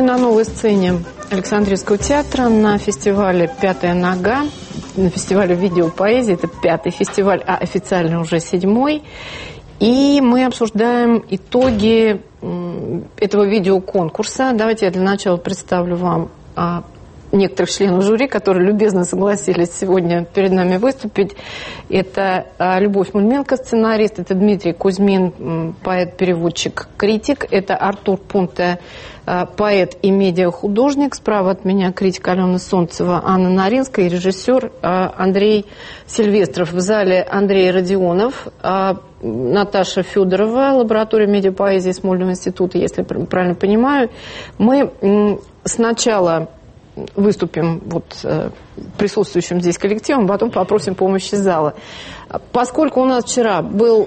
на новой сцене Александрийского театра на фестивале «Пятая нога», на фестивале видеопоэзии. Это 5-й фестиваль, а официально уже 7-й. И мы обсуждаем итоги этого видеоконкурса. Давайте я для начала представлю вам некоторых членов жюри, которые любезно согласились сегодня перед нами выступить. Это Любовь Мульменко, сценарист, это Дмитрий Кузьмин, поэт-переводчик, критик, это Артур Пунте, поэт и медиахудожник, справа от меня критик Алена Солнцева, Анна Наринская и режиссер Андрей Сильвестров. В зале Андрей Родионов, Наташа Федорова, лаборатория медиапоэзии Смольного института, если правильно понимаю. Мы сначала выступим присутствующим здесь коллективом, потом попросим помощи зала. Поскольку у нас вчера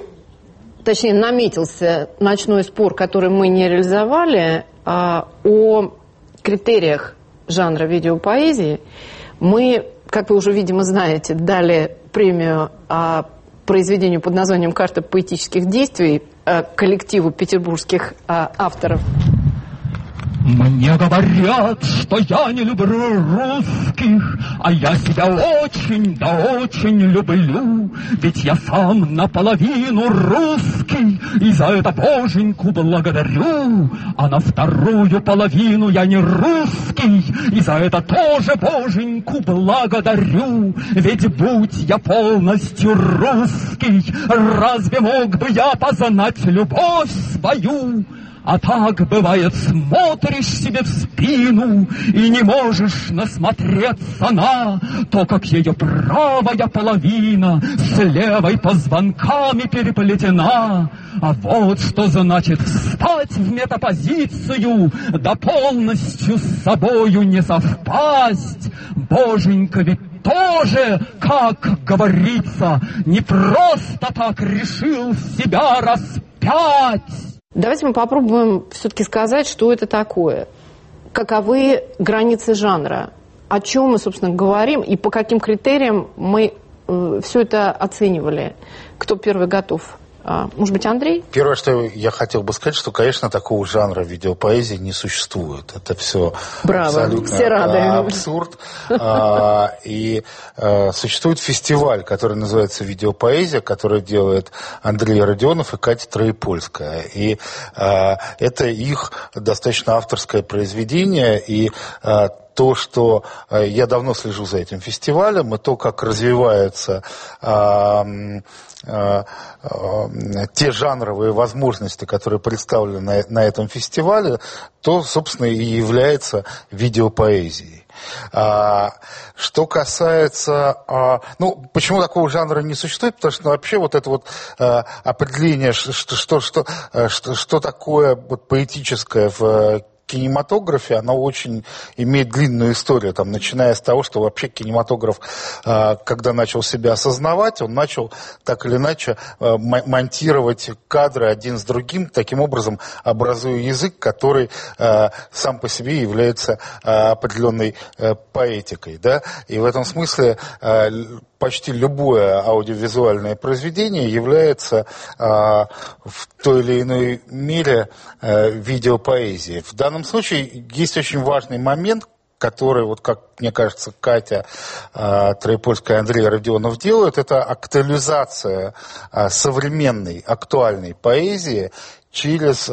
наметился ночной спор, который мы не реализовали, о критериях жанра видеопоэзии, мы, как вы уже, видимо, знаете, дали премию произведению под названием «Карта поэтических действий» коллективу петербургских авторов. Мне говорят, что я не люблю русских, а я себя очень, да очень люблю. Ведь я сам наполовину русский, и за это боженьку благодарю. А на вторую половину я не русский, и за это тоже боженьку благодарю. Ведь будь я полностью русский, разве мог бы я познать любовь свою? А так, бывает, смотришь себе в спину и не можешь насмотреться на то, как ее правая половина с левой позвонками переплетена. А вот что значит встать в метапозицию, да полностью с собою не совпасть. Боженька ведь тоже, как говорится, не просто так решил себя распять. Давайте мы попробуем все-таки сказать, что это такое. Каковы границы жанра? О чем мы, собственно, говорим и по каким критериям мы все это оценивали? Кто первый готов? Может быть, Андрей? Первое, что я хотел бы сказать, что, конечно, такого жанра видеопоэзии не существует. Это все абсолютно абсурд. И существует фестиваль, который называется «Видеопоэзия», который делает Андрей Родионов и Катя Троепольская. И это их достаточно авторское произведение. И то, что я давно слежу за этим фестивалем, и то, как развиваются те жанровые возможности, которые представлены на этом фестивале, то, собственно, и является видеопоэзией. Что касается... почему такого жанра не существует? Потому что вообще вот это определение, что такое поэтическое в кинематографе, она очень имеет длинную историю, начиная с того, что вообще кинематограф, когда начал себя осознавать, он начал так или иначе монтировать кадры один с другим, таким образом образуя язык, который сам по себе является определенной поэтикой. Да? И в этом смысле почти любое аудиовизуальное произведение является в той или иной мере видеопоэзией. В данном случае есть очень важный момент, который, как мне кажется, Катя Троепольская и Андрей Родионов делают, это актуализация современной, актуальной поэзии через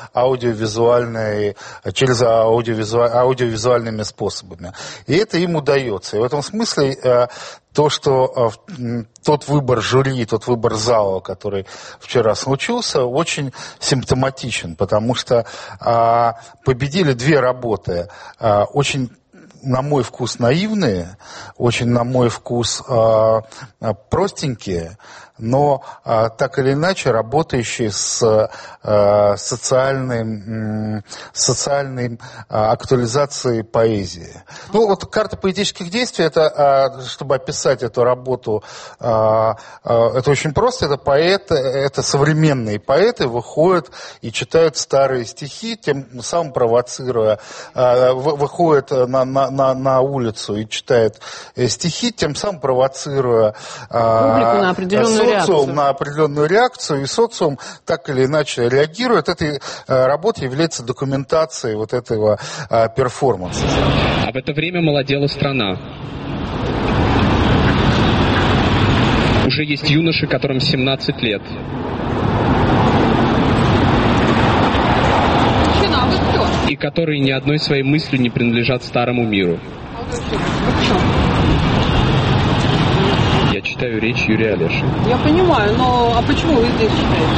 аудиовизуальными способами. И это им удается. И в этом смысле то, что тот выбор жюри, тот выбор зала, который вчера случился, очень симптоматичен, потому что победили две работы, очень, на мой вкус, наивные, очень, на мой вкус, простенькие, но так или иначе работающие с социальной актуализацией поэзии. «Карта поэтических действий», это, чтобы описать эту работу, это очень просто. Это современные поэты выходят и читают старые стихи, тем самым провоцируя, выходят на улицу и читают стихи, тем самым провоцируя публику на определенную реакцию. На определенную реакцию, и социум так или иначе реагирует. Эта работа является документацией вот этого перформанса. А в это время молодела страна. Уже есть юноши, которым 17 лет. И которые ни одной своей мыслью не принадлежат старому миру. Я читаю речь Юрия Олеши. Я понимаю, но почему вы здесь читаете?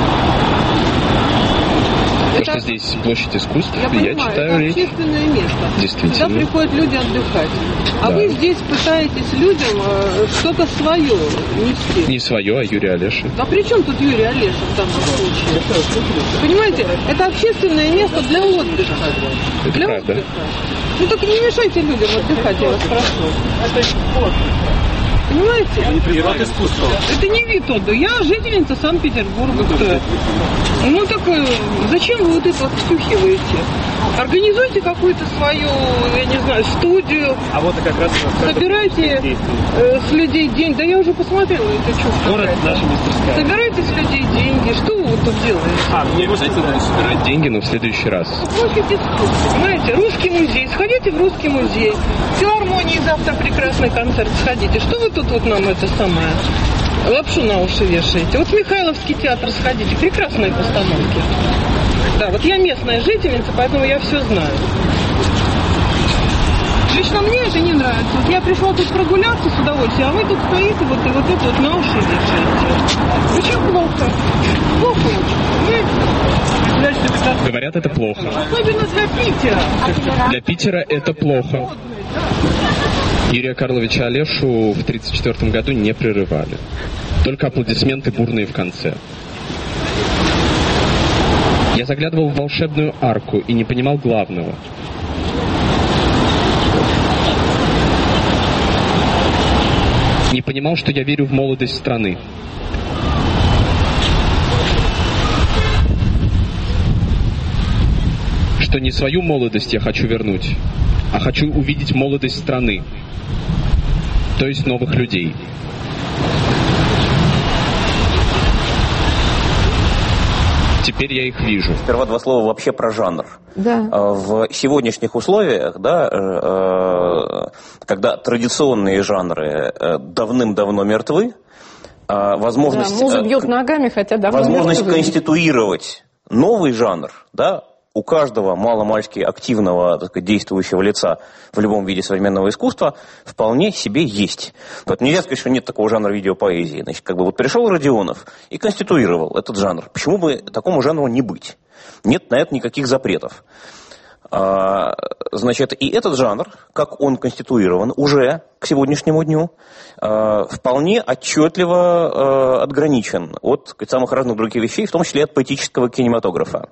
Потому что здесь площадь искусств, я понимаю, читаю речь. Это общественное место. Действительно. Сюда приходят люди отдыхать. А да. вы здесь пытаетесь людям что-то свое нести. Не свое, а Юрия Олеши. А при чем тут Юрий Олешин в данном случае? Понимаете, это общественное место для отдыха. Это для правда. отдыха. Ну так не мешайте людям отдыхать, я вас прошу. Понимаете? Вид искусства. Это не вид отдыха. Я жительница Санкт-Петербурга. Ну так зачем вы вот это вот втюхиваете? Организуйте какую-то свою, я не знаю, студию. А вот как раз собирайте с людей деньги. Да я уже посмотрела это чувство. Город наша мастерская. Собирайте с людей деньги. Что вы вот тут делаете? Мне обязательно собирать деньги, но в следующий раз. Площадь искусства, понимаете? Русский музей. Сходите в Русский музей. В филармонии завтра прекрасный концерт. Сходите. Что вы тут вот нам это самое лапшу на уши вешаете? Вот в Михайловский театр сходите. Прекрасные постановки. Да, вот я местная жительница, поэтому я все знаю. Лично мне это не нравится. Вот я пришла тут прогуляться с удовольствием, а вы тут стоите вот и вот это вот на уши вешаете. Очень плохо. Плохо очень. Говорят, это плохо. Особенно для Питера. Для Питера это плохо. Юрия Карловича Олешу в 1934 году не прерывали. Только аплодисменты бурные в конце. Я заглядывал в волшебную арку и не понимал главного. Не понимал, что я верю в молодость страны. Что не свою молодость я хочу вернуть, а хочу увидеть молодость страны, то есть новых людей. Теперь я их вижу. Сперва два слова вообще про жанр. Да. В сегодняшних условиях, да, когда традиционные жанры давным-давно мертвы, возможность, муза бьет ногами, хотя давно возможность мертвы. конституировать новый жанр, да, у каждого маломальски активного, так сказать, действующего лица в любом виде современного искусства вполне себе есть. Вот нельзя сказать, что нет такого жанра видеопоэзии. Значит, как бы вот пришел Родионов и конституировал этот жанр. Почему бы такому жанру не быть? Нет на это никаких запретов. Значит, и этот жанр, как он конституирован уже к сегодняшнему дню, вполне отчетливо отграничен от самых разных других вещей, в том числе от поэтического кинематографа.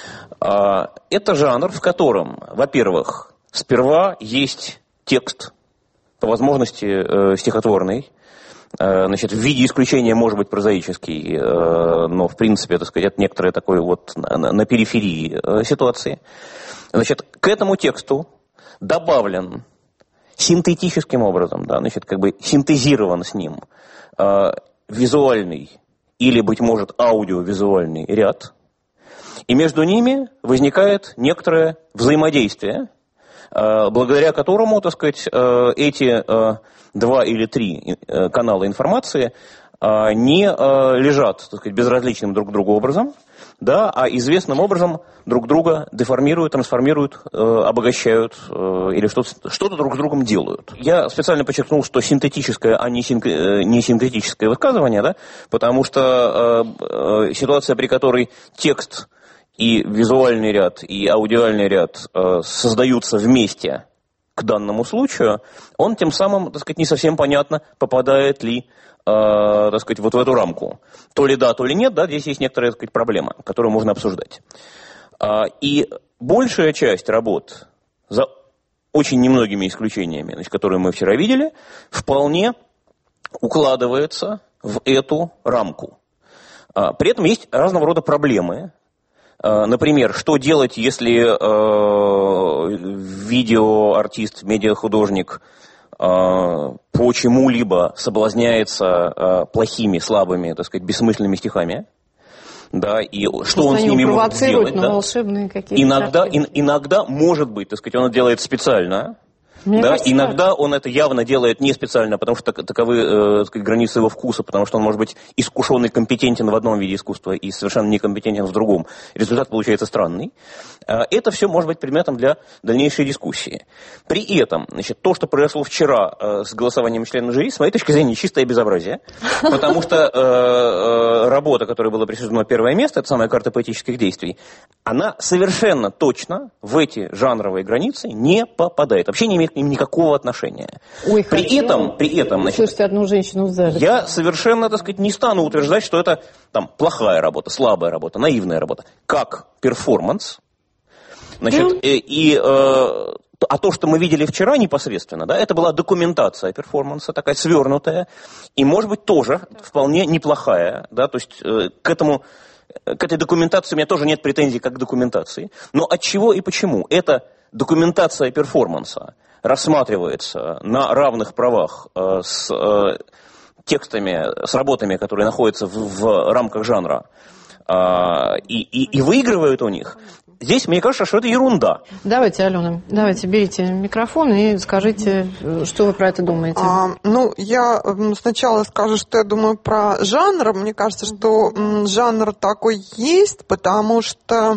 Это жанр, в котором, во-первых, сперва есть текст, по возможности стихотворный, значит, в виде исключения может быть прозаический, но, в принципе, так сказать, это некоторые такой вот на периферии ситуации. Значит, к этому тексту добавлен синтетическим образом, да, значит, как бы синтезирован с ним визуальный или, быть может, аудиовизуальный ряд, и между ними возникает некоторое взаимодействие, благодаря которому, так сказать, эти 2 или 3 канала информации не лежат, так сказать, безразличным друг к другу образом, да, а известным образом друг друга деформируют, трансформируют, обогащают или что-то друг с другом делают. Я специально подчеркнул, что синтетическое, а не синтетическое высказывание, да, потому что ситуация, при которой текст и визуальный ряд, и аудиальный ряд создаются вместе к данному случаю, он тем самым, так сказать, не совсем понятно, попадает ли, так сказать, вот в эту рамку. То ли да, то ли нет, да, здесь есть некоторая, так сказать, проблема, которую можно обсуждать. И большая часть работ, за очень немногими исключениями, значит, которые мы вчера видели, вполне укладывается в эту рамку. При этом есть разного рода проблемы. Например, что делать, если видеоартист, медиахудожник почему-либо соблазняется плохими, слабыми, так сказать, бессмысленными стихами. Да, и что он с ними может сделать, да? Волшебные какие-то иногда, может быть, так сказать, он это делает специально. Да, кажется, иногда он это явно делает не специально, потому что таковы границы его вкуса, потому что он может быть искушен и компетентен в одном виде искусства и совершенно некомпетентен в другом. Результат получается странный. Это все может быть предметом для дальнейшей дискуссии. При этом, значит, то, что произошло вчера с голосованием членов жюри, с моей точки зрения, чистое безобразие, потому что работа, которой было присуждено первое место, это самая карта поэтических действий, она совершенно точно в эти жанровые границы не попадает. Вообще не имеет к ним никакого отношения. Ой, при этом, значит, слышите одну женщину в зале. Я совершенно, так сказать, не стану утверждать, что это там плохая работа, слабая работа, наивная работа. Как перформанс, значит, а то, что мы видели вчера непосредственно, да, это была документация перформанса, такая свернутая, и, может быть, тоже вполне неплохая, да, то есть к этой документации у меня тоже нет претензий как к документации. Но от чего и почему? Это документация перформанса рассматривается на равных правах с текстами, с работами, которые находятся в рамках жанра, и выигрывают у них. Здесь, мне кажется, что это ерунда. Давайте, Алена, берите микрофон и скажите, что вы про это думаете. Я сначала скажу, что я думаю про жанр. Мне кажется, что жанр такой есть, потому что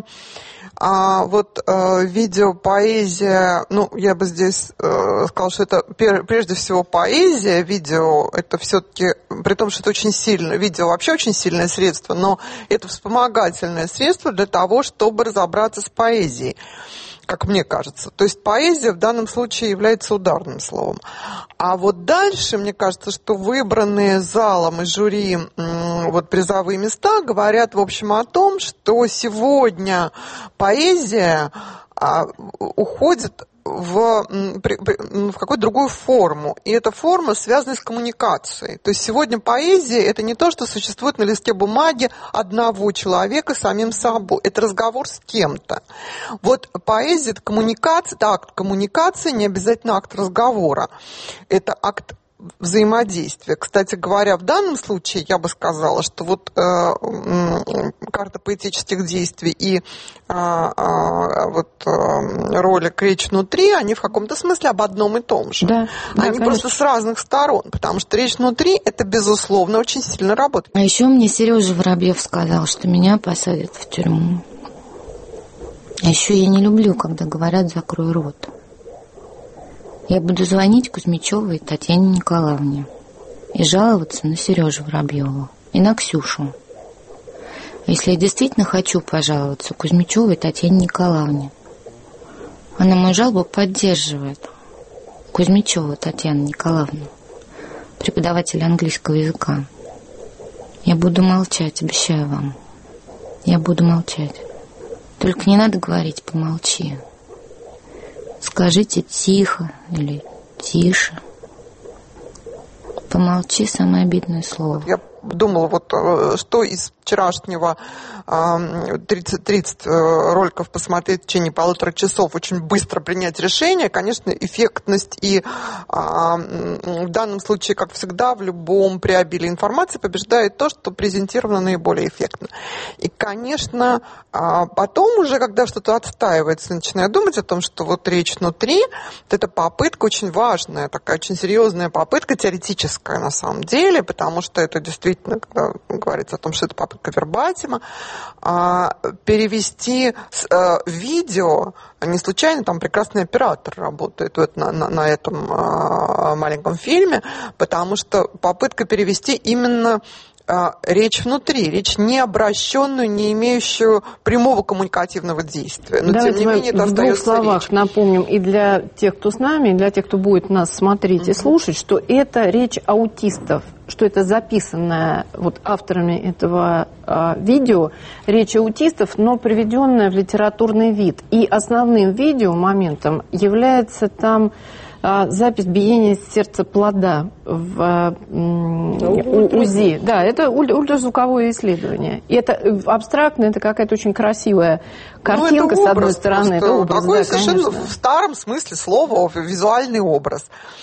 видеопоэзия, я бы здесь сказала, что это прежде всего поэзия, видео, это все-таки, при том, что это очень сильно, видео вообще очень сильное средство, но это вспомогательное средство для того, чтобы разобраться с поэзией, как мне кажется. То есть поэзия в данном случае является ударным словом. А вот дальше, мне кажется, что выбранные залом и жюри призовые места говорят, в общем, о том, что сегодня поэзия уходит в какую-то другую форму. И эта форма связана с коммуникацией. То есть сегодня поэзия – это не то, что существует на листе бумаги одного человека самим собой. Это разговор с кем-то. Вот поэзия – это коммуникация, это акт коммуникации, не обязательно акт разговора. Это акт взаимодействия. Кстати говоря, в данном случае я бы сказала, что карта поэтических действий и ролик «Речь внутри», они в каком-то смысле об одном и том же. Да, они просто с разных сторон, потому что «Речь внутри» — это, безусловно, очень сильно работает. А еще мне Сережа Воробьев сказал, что меня посадят в тюрьму. А еще я не люблю, когда говорят «закрой рот». Я буду звонить Кузьмичевой Татьяне Николаевне и жаловаться на Сережу Воробьеву и на Ксюшу. Если я действительно хочу пожаловаться Кузьмичевой Татьяне Николаевне, она мою жалобу поддерживает. Кузьмичева Татьяна Николаевна, преподаватель английского языка. Я буду молчать, обещаю вам. Я буду молчать. Только не надо говорить «помолчи». Скажите «тихо» или «тише». Помолчи — самое обидное слово. Я думала, что из вчерашнего 30 роликов посмотреть в течение 1,5 часов, очень быстро принять решение. Конечно, эффектность и в данном случае, как всегда, в любом преобилии информации побеждает то, что презентировано наиболее эффектно. И, конечно, потом уже, когда что-то отстаивается, начинаю думать о том, что «Речь внутри» — это попытка очень важная, такая очень серьезная попытка, теоретическая на самом деле, потому что это действительно, когда говорится о том, что это попытка вербатима, перевести видео, не случайно там прекрасный оператор работает на этом маленьком фильме, потому что попытка перевести именно речь внутри, речь не обращенную, не имеющую прямого коммуникативного действия. Но давайте тем не менее, это в двух словах речь. Напомним и для тех, кто с нами, и для тех, кто будет нас смотреть и слушать, что это речь аутистов, что это записанная авторами этого видео речь аутистов, но приведенная в литературный вид. И основным видеомоментом является там запись биения сердца плода в УЗИ. Да, это ультразвуковое исследование. И это абстрактно, это какая-то очень красивая картинка, с одной стороны. Это образ, такой да, совершенно конечно. в старом смысле слова визуальный образ.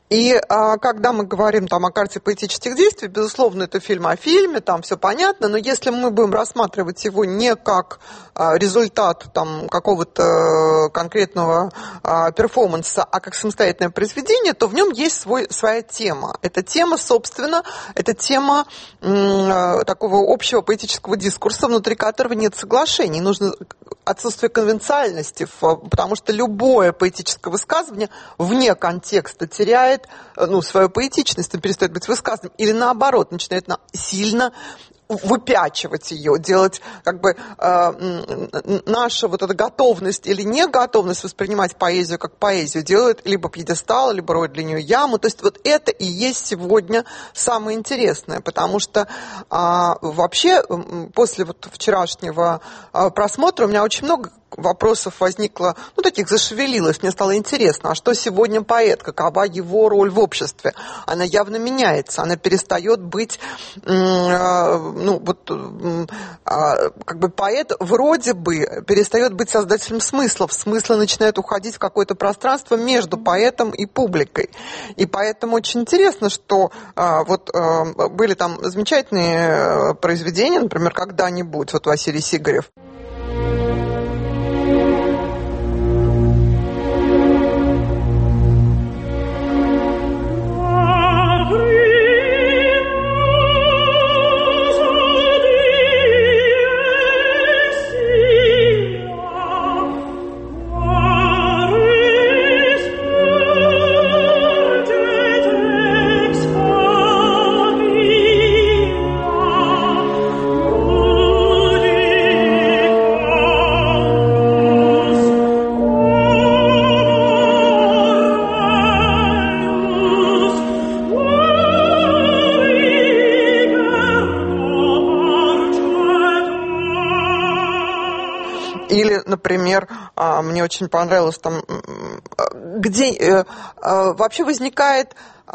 И когда мы говорим там о карте поэтических действий, безусловно, это фильм о фильме, там все понятно, но если мы будем рассматривать его не как результат там какого-то конкретного перформанса, а как самостоятельное произведение, то в нем есть своя тема. Эта тема, собственно, это тема такого общего поэтического дискурса, внутри которого нет соглашений. Нужно отсутствие конвенциальности, потому что любое поэтическое высказывание вне контекста теряет свою поэтичность, он перестает быть высказанным, или наоборот, начинает сильно выпячивать ее, делать как бы наша вот эта готовность или не готовность воспринимать поэзию как поэзию делает либо пьедестал, либо роет для нее яму. То есть вот это и есть сегодня самое интересное, потому что вообще после вот вчерашнего просмотра у меня очень много вопросов возникло, таких зашевелилось. Мне стало интересно, а что сегодня поэт, какова его роль в обществе? Она явно меняется, она перестает быть, как бы поэт вроде бы перестает быть создателем смыслов. Смыслы начинают уходить в какое-то пространство между поэтом и публикой. И поэтому очень интересно, что были там замечательные произведения, например, «Когда-нибудь», вот Василий Сигарев. Или, например, мне очень понравилось там, где вообще возникает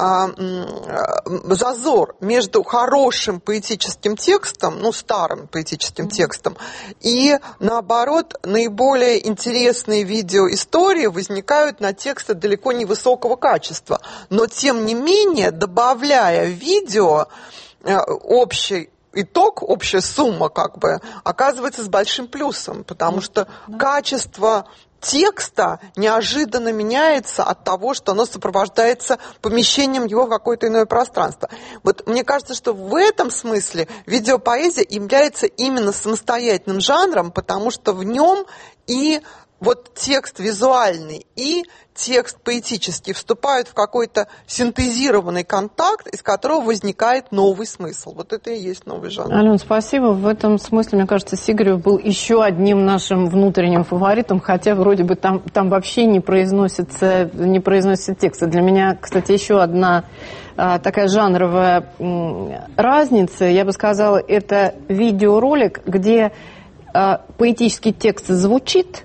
зазор между хорошим поэтическим текстом, старым поэтическим текстом, и, наоборот, наиболее интересные видеоистории возникают на тексты далеко не высокого качества. Но, тем не менее, добавляя в видео общий итог, общая сумма как бы оказывается с большим плюсом, потому что качество текста неожиданно меняется от того, что оно сопровождается помещением его в какое-то иное пространство. Вот мне кажется, что в этом смысле видеопоэзия является именно самостоятельным жанром, потому что в нем и вот текст визуальный и текст поэтический вступают в какой-то синтезированный контакт, из которого возникает новый смысл. Вот это и есть новый жанр. Алена, спасибо. В этом смысле, мне кажется, Сигарев был еще одним нашим внутренним фаворитом, хотя вроде бы там вообще не произносится текст. Для меня, кстати, еще одна такая жанровая разница, я бы сказала, это видеоролик, где поэтический текст звучит,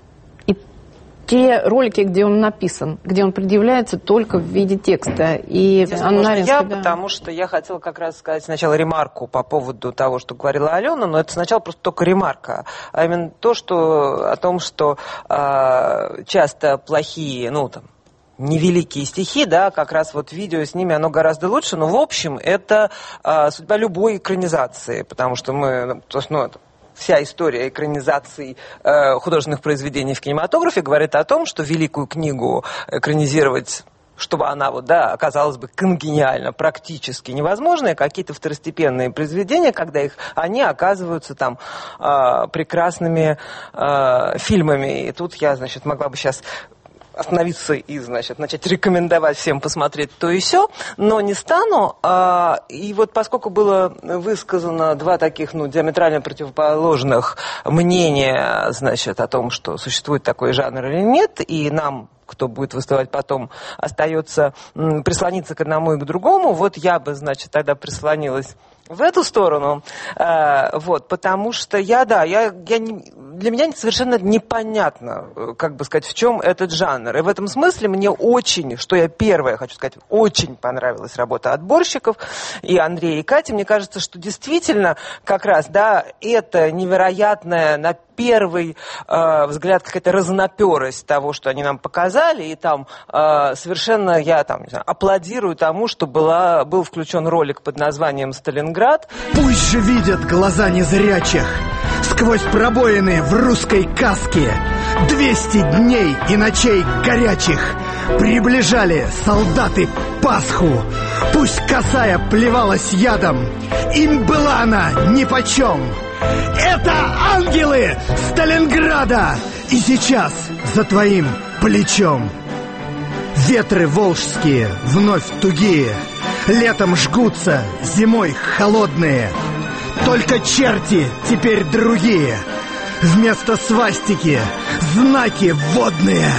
те ролики, где он написан, где он предъявляется только в виде текста. И потому что я хотела как раз сказать сначала ремарку по поводу того, что говорила Алена, но это сначала просто только ремарка, а именно то, что о том, что часто плохие, невеликие стихи, да, как раз вот видео с ними, оно гораздо лучше, но в общем это судьба любой экранизации, потому что вся история экранизаций художественных произведений в кинематографе говорит о том, что великую книгу экранизировать, чтобы она оказалась бы конгениальна, практически невозможно, и какие-то второстепенные произведения, когда они оказываются там прекрасными фильмами. И тут я, могла бы сейчас остановиться и, начать рекомендовать всем посмотреть то и сё, но не стану. И вот поскольку было высказано два таких, диаметрально противоположных мнения, о том, что существует такой жанр или нет, и нам, кто будет выступать потом, остается прислониться к одному и к другому, вот я бы, тогда прислонилась в эту сторону, потому что для меня совершенно непонятно, в чем этот жанр. И в этом смысле мне очень, что я первое хочу сказать, очень понравилась работа отборщиков и Андрея, и Кати. Мне кажется, что действительно как раз, это невероятное первый взгляд, какая-то разноперость того, что они нам показали, и там совершенно я там, не знаю, аплодирую тому, что был включен ролик под названием «Сталинград». Пусть же видят глаза незрячих сквозь пробоины в русской каске 200 дней и ночей горячих приближали солдаты Пасху. Пусть косая плевалась ядом, им была она нипочем. Это ангелы Сталинграда, и сейчас за твоим плечом. Ветры волжские вновь тугие, летом жгутся, зимой холодные. Только черти теперь другие, вместо свастики знаки водные.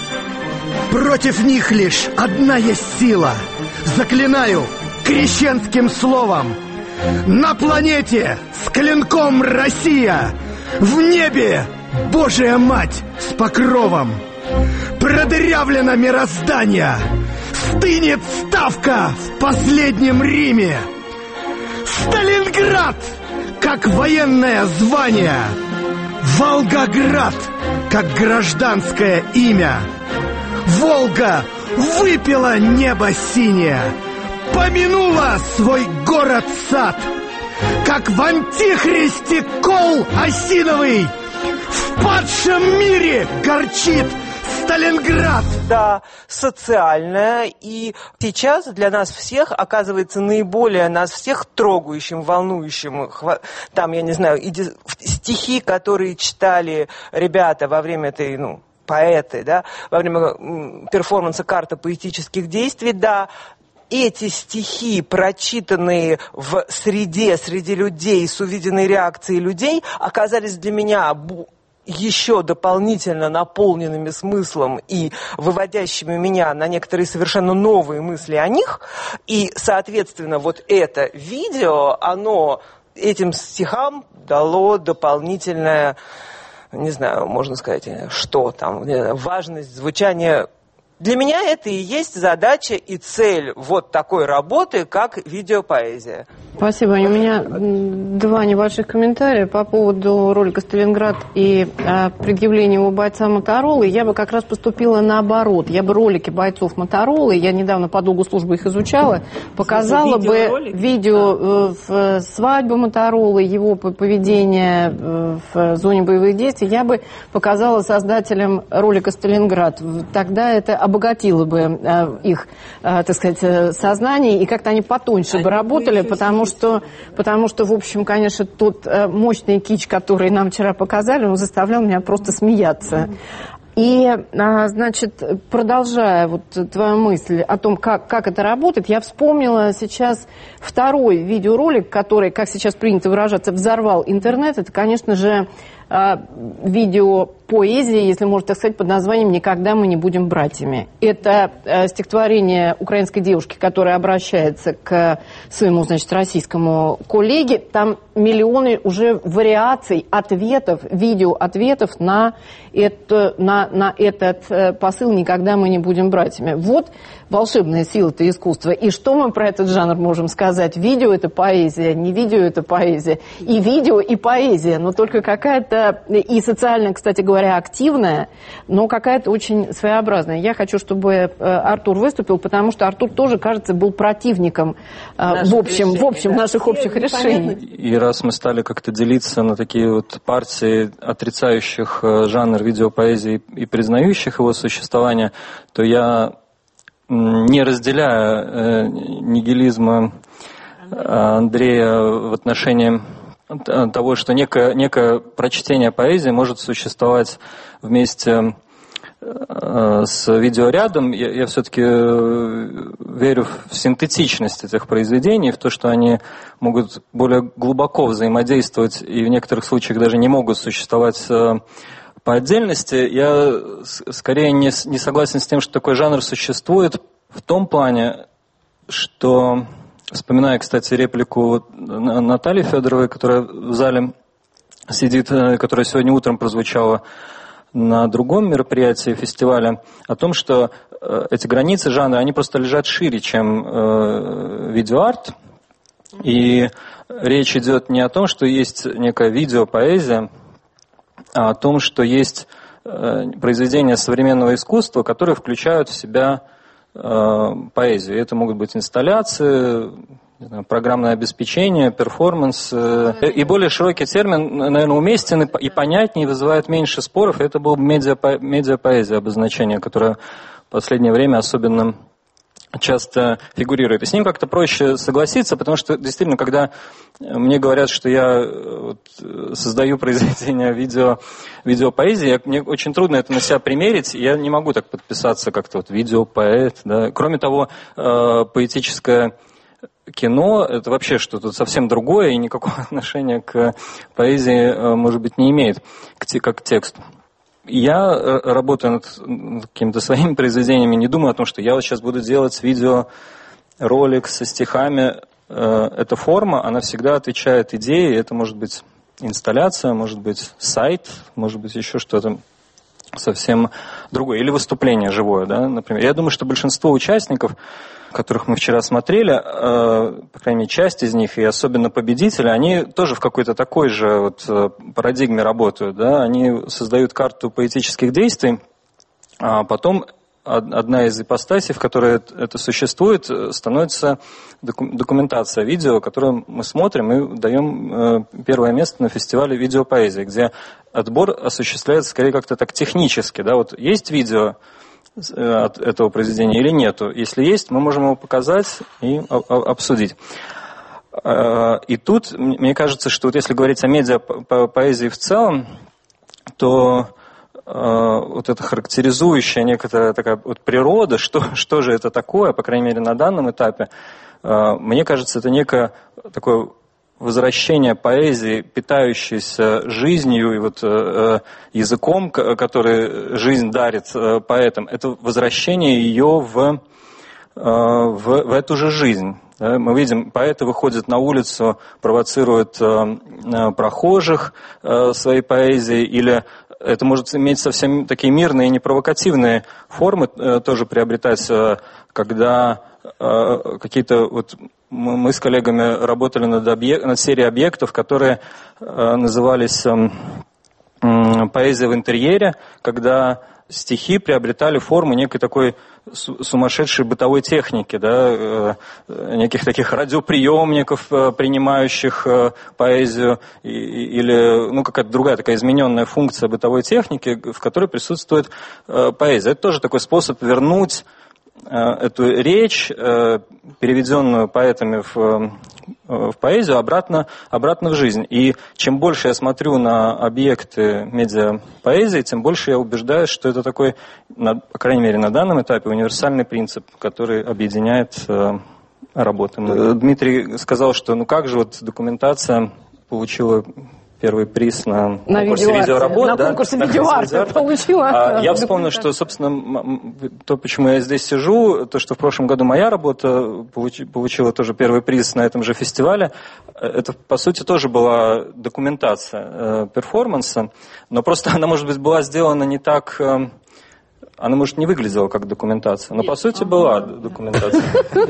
Против них лишь одна есть сила. Заклинаю крещенским словом: на планете с клинком Россия, в небе Божия Мать с покровом. Продырявлено мироздание, стынет ставка в последнем Риме. Сталинград, как военное звание, Волгоград, как гражданское имя. Волга выпила небо синее, помянула свой город-сад, как в антихристе кол осиновый в падшем мире горчит Сталинград. Да, социальная, и сейчас для нас всех оказывается наиболее нас всех трогающим, волнующим. Там, я не знаю, стихи, которые читали ребята во время этой, поэты, да, во время перформанса «Карта поэтических действий», да. Эти стихи, прочитанные в среди людей, с увиденной реакцией людей, оказались для меня еще дополнительно наполненными смыслом и выводящими меня на некоторые совершенно новые мысли о них. И, соответственно, вот это видео, оно этим стихам дало дополнительное, не знаю, можно сказать, что там, важность звучания. Для меня это и есть задача и цель вот такой работы, как видеопоэзия. Спасибо. У меня два небольших комментария по поводу ролика «Сталинград» и предъявления его бойцам Моторолы. Я бы как раз поступила наоборот. Я бы ролики бойцов Моторолы, я недавно по долгу службы их изучала, показала бы видео в свадьбу Моторолы, его поведение в зоне боевых действий. Я бы показала создателям ролика «Сталинград». Тогда это обогатило бы их, так сказать, сознание, и как-то они потоньше бы работали, потому что, в общем, конечно, тот мощный кич, который нам вчера показали, он заставлял меня просто смеяться. И, значит, продолжая вот твою мысль о том, как это работает, я вспомнила сейчас второй видеоролик, который, как сейчас принято выражаться, взорвал интернет. Это, конечно же, видеопоэзия, если можно так сказать, под названием «Никогда мы не будем братьями». Это стихотворение украинской девушки, которая обращается к своему, значит, российскому коллеге. Там миллионы уже вариаций ответов, видеоответов на этот посыл «Никогда мы не будем братьями». Вот волшебная сила-то искусства. И что мы про этот жанр можем сказать? Видео – это поэзия, не видео – это поэзия. И видео, и поэзия, но только какая-то, и социально, кстати говоря, активная, но какая-то очень своеобразная. Я хочу, чтобы Артур выступил, потому что Артур тоже, кажется, был противником в общем наших общих решений. И раз мы стали как-то делиться на такие вот партии, отрицающих жанр видеопоэзии и признающих его существование, то я, не разделяя нигилизма Андрея в отношении того, что некое прочтение поэзии может существовать вместе с видеорядом, я все-таки верю в синтетичность этих произведений, в то, что они могут более глубоко взаимодействовать и в некоторых случаях даже не могут существовать по отдельности. Я скорее не согласен с тем, что такой жанр существует в том плане, что, вспоминая, кстати, реплику Натальи Федоровой, которая в зале сидит, которая сегодня утром прозвучала на другом мероприятии фестиваля, о том, что эти границы жанра, они просто лежат шире, чем видеоарт. И речь идет не о том, что есть некая видеопоэзия, о том, что есть произведения современного искусства, которые включают в себя поэзию. Это могут быть инсталляции, программное обеспечение, перформанс. И более широкий термин, наверное, уместен и понятнее, вызывает меньше споров. Это было бы медиапоэзия, обозначение, которое в последнее время особенно часто фигурирует. И с ним как-то проще согласиться, потому что действительно, когда мне говорят, что я создаю произведения видеопоэзии, мне очень трудно это на себя примерить, я не могу так подписаться как-то видеопоэт. Да. Кроме того, поэтическое кино – это вообще что-то совсем другое и никакого отношения к поэзии, может быть, не имеет, как к тексту. Я работаю над какими-то своими произведениями, не думаю о том, что я вот сейчас буду делать видеоролик со стихами. Эта форма, она всегда отвечает идее. Это может быть инсталляция, может быть сайт, может быть еще что-то совсем другое. Или выступление живое, да, например. Я думаю, что большинство участников, которых мы вчера смотрели, по крайней мере, часть из них, и особенно победители, они тоже в какой-то такой же парадигме работают. Да? Они создают карту поэтических действий, а потом одна из ипостасей, в которой это существует, становится документация видео, которую мы смотрим и даем первое место на фестивале видеопоэзии, где отбор осуществляется скорее как-то так технически. Да? Вот есть видео от этого произведения или нету. Если есть, мы можем его показать и обсудить. И тут, мне кажется, что вот если говорить о медиапоэзии в целом, то вот эта характеризующая некоторая такая вот природа, что же это такое, по крайней мере, на данном этапе, мне кажется, это некое такое возвращение поэзии, питающейся жизнью и языком, который жизнь дарит поэтам, это возвращение ее в эту же жизнь. Мы видим, поэты выходят на улицу, провоцируют прохожих своей поэзией, или это может иметь совсем такие мирные и непровокативные формы, тоже приобретать, когда какие-то мы с коллегами работали над серией объектов, которые назывались «Поэзия в интерьере», когда стихи приобретали форму некой такой сумасшедшей бытовой техники, да, неких таких радиоприемников, принимающих поэзию, или какая-то другая такая измененная функция бытовой техники, в которой присутствует поэзия. Это тоже такой способ вернуть эту речь, переведенную поэтами в поэзию, обратно в жизнь. И чем больше я смотрю на объекты медиапоэзии, тем больше я убеждаюсь, что это такой, по крайней мере на данном этапе, универсальный принцип, который объединяет работы. Дмитрий сказал, что как же документация получила первый приз на конкурсе видеоработ. На конкурсе видеоарта получила. Я вспомнил, что, собственно, то, почему я здесь сижу, то, что в прошлом году моя работа получила тоже первый приз на этом же фестивале, это, по сути, тоже была документация перформанса, но просто она, может быть, была сделана не так... Она, может, не выглядела как документация, но, по сути, была документация.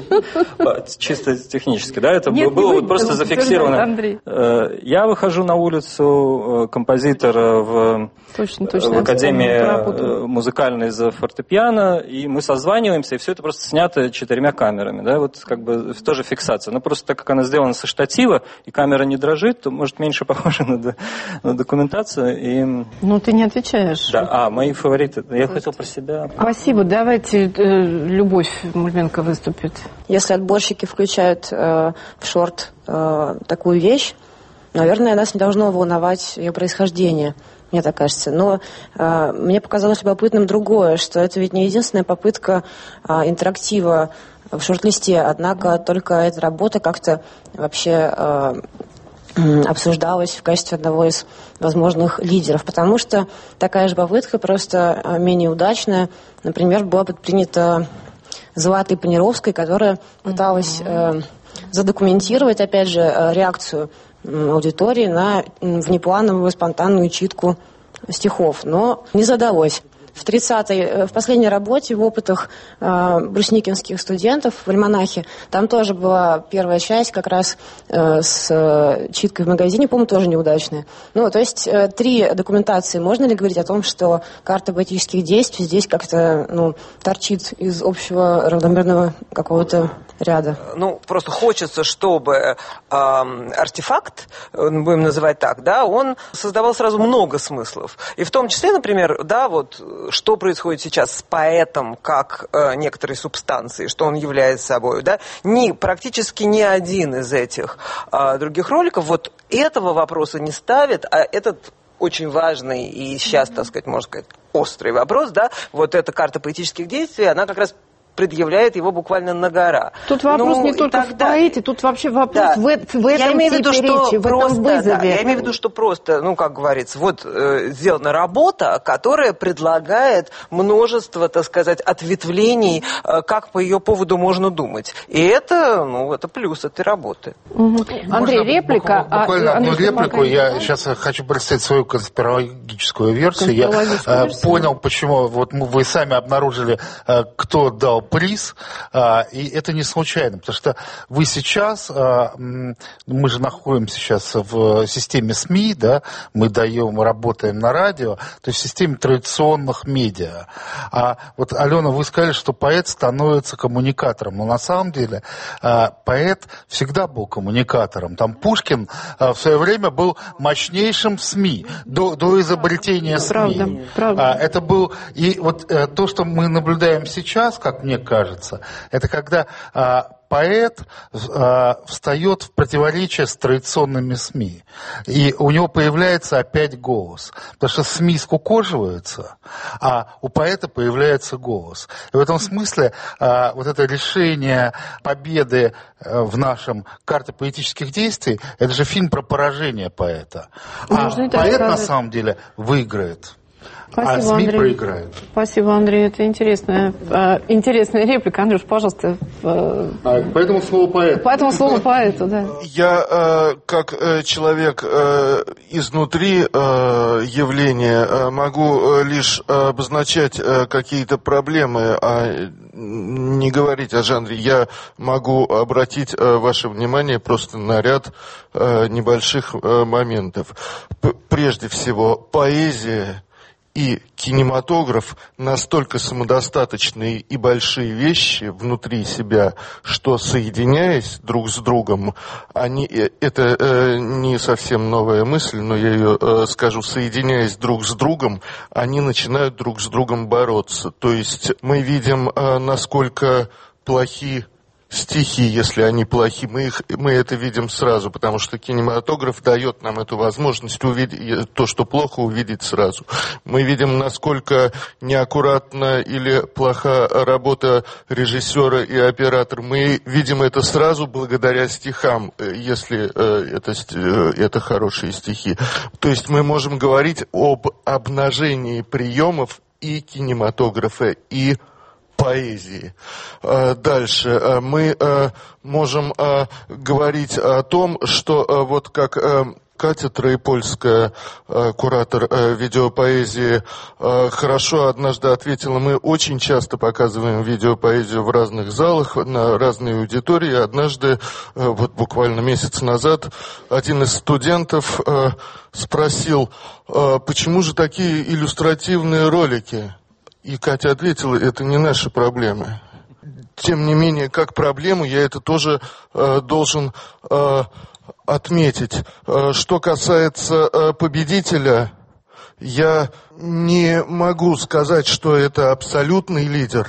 Чисто технически, да? Это было просто зафиксировано. Я выхожу на улицу, композитор в Академии музыкальной за фортепиано, и мы созваниваемся, и все это просто снято 4 камерами, да? Тоже фиксация. Но просто так как она сделана со штатива, и камера не дрожит, то, может, меньше похоже на документацию. Ты не отвечаешь. Да, мои фавориты. Я хотел про себя. Спасибо. Давайте Любовь Мульменко выступит. Если отборщики включают в шорт такую вещь, наверное, нас не должно волновать ее происхождение, мне так кажется. Но мне показалось любопытным другое, что это ведь не единственная попытка интерактива в шорт-листе, однако только эта работа как-то вообще обсуждалась в качестве одного из возможных лидеров, потому что такая же попытка, просто менее удачная, например, была предпринята Златой Панировской, которая пыталась задокументировать, опять же, реакцию аудитории на внеплановую спонтанную читку стихов, но не задалось. в последней работе, в опытах брусникинских студентов в «Альманахе», там тоже была первая часть как раз с читкой в магазине, по-моему, тоже неудачная. Ну, то есть 3 документации. Можно ли говорить о том, что карта поэтических действий здесь как-то торчит из общего равномерного какого-то ряда? Ну, просто хочется, чтобы артефакт, будем называть так, да, он создавал сразу много смыслов. И в том числе, например, да, вот что происходит сейчас с поэтом как некоторой субстанцией, что он является собой, да, практически ни один из этих других роликов вот этого вопроса не ставит, а этот очень важный и сейчас, так сказать, можно сказать, острый вопрос, да, вот эта карта поэтических действий, она как раз предъявляет его буквально на гора. Тут вопрос не только в поэте, тут вообще вопрос в этом типе речи, в этом вызове. Да, я имею в виду, что просто, как говорится, вот сделана работа, которая предлагает множество, так сказать, ответвлений, как по ее поводу можно думать. И это, это плюс этой работы. Андрей, реплика. Буквально одну реплику. Я сейчас хочу представить свою конспирологическую версию. Я понял, почему вы сами обнаружили, кто дал приз, и это не случайно, потому что вы сейчас, мы же находимся сейчас в системе СМИ, да, мы работаем на радио, то есть в системе традиционных медиа. А вот, Алена, вы сказали, что поэт становится коммуникатором, но на самом деле поэт всегда был коммуникатором. Там Пушкин в свое время был мощнейшим в СМИ, до изобретения СМИ. Правда. Это был, и вот то, что мы наблюдаем сейчас, как мне кажется, это когда поэт встает в противоречие с традиционными СМИ. И у него появляется опять голос. Потому что СМИ скукоживаются, а у поэта появляется голос. И в этом смысле вот это решение победы в нашем карте поэтических действий, это же фильм про поражение поэта. А поэт на самом деле выиграет. Спасибо, СМИ Андрей. проиграют. Спасибо, Андрей. Это интересная реплика. Андрюш, пожалуйста. Поэтому слово поэт. Поэтому слово поэту, да. Я, как человек изнутри явления, могу лишь обозначать какие-то проблемы, а не говорить о жанре. Я могу обратить ваше внимание просто на ряд небольших моментов. Прежде всего, поэзия и кинематограф настолько самодостаточные и большие вещи внутри себя, что, соединяясь друг с другом, это не совсем новая мысль, но я ее скажу, соединяясь друг с другом, они начинают друг с другом бороться. То есть мы видим, насколько плохи стихи, если они плохи, мы это видим сразу, потому что кинематограф дает нам эту возможность увидеть то, что плохо, увидеть сразу. Мы видим, насколько неаккуратна или плоха работа режиссера и оператора. Мы видим это сразу благодаря стихам, если это хорошие стихи. То есть мы можем говорить об обнажении приемов и кинематографа, и поэзии. Дальше мы можем говорить о том, что вот как Катя Троепольская, куратор видеопоэзии, хорошо однажды ответила: мы очень часто показываем видеопоэзию в разных залах, на разные аудитории. Однажды, вот буквально месяц назад, один из студентов спросил: почему же такие иллюстративные ролики? И Катя ответила: это не наши проблемы. Тем не менее, как проблему я это тоже должен отметить. Что касается победителя, я не могу сказать, что это абсолютный лидер.